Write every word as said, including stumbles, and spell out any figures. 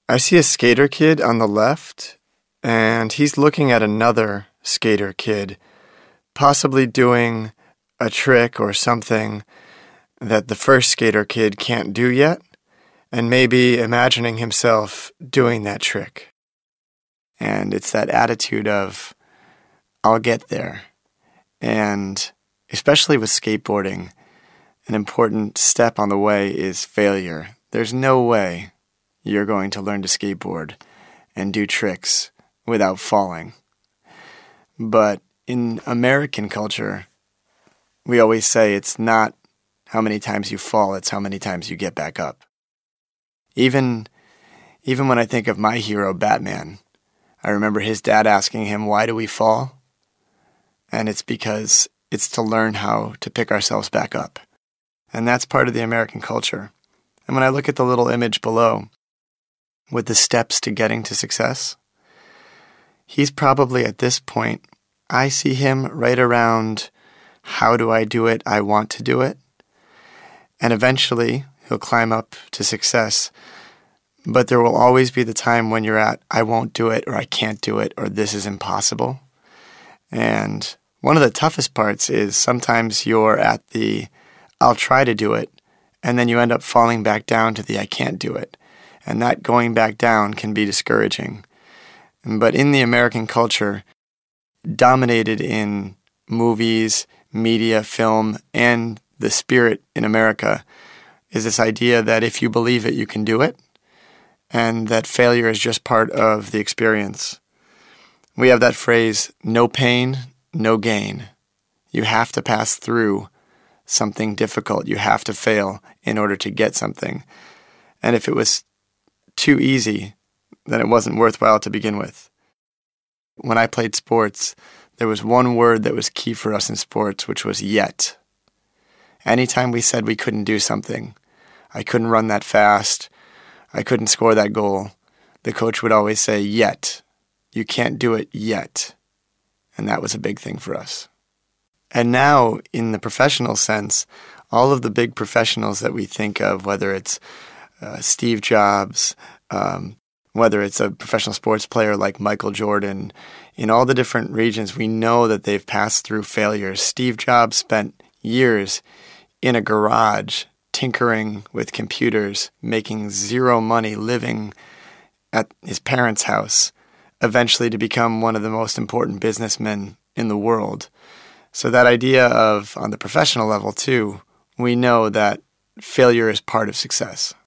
I see a skater kid on the left, and he's looking at another skater kid, possibly doing a trick or something that the first skater kid can't do yet, and maybe imagining himself doing that trick. And it's that attitude of, I'll get there. And especially with skateboarding, an important step on the way is failure. There's no way you're going to learn to skateboard and do tricks without falling. But in American culture, we always say it's not how many times you fall, it's how many times you get back up. Even, even when I think of my hero, Batman, I remember his dad asking him, why do we fall? And it's because it's to learn how to pick ourselves back up. And that's part of the American culture. And when I look at the little image below, with the steps to getting to success, he's probably at this point, I see him right around, how do I do it? I want to do it. And eventually, he'll climb up to success. But there will always be the time when you're at, I won't do it, or I can't do it, or this is impossible. And one of the toughest parts is sometimes you're at the, I'll try to do it, and then you end up falling back down to the, I can't do it. And that going back down can be discouraging. But in the American culture, dominated in movies, media, film, and the spirit in America, is this idea that if you believe it, you can do it, and that failure is just part of the experience. We have that phrase, no pain, no gain. You have to pass through something difficult. You have to fail in order to get something. And if it was too easy, then it wasn't worthwhile to begin with. When I played sports, there was one word that was key for us in sports, which was yet. Anytime we said we couldn't do something, I couldn't run that fast, I couldn't score that goal, the coach would always say, yet. You can't do it yet. And that was a big thing for us. And now, in the professional sense, all of the big professionals that we think of, whether it's uh, Steve Jobs, um, whether it's a professional sports player like Michael Jordan, in all the different regions, we know that they've passed through failures. Steve Jobs spent years in a garage tinkering with computers, making zero money, living at his parents' house, eventually to become one of the most important businessmen in the world. So that idea of, on the professional level too, we know that failure is part of success.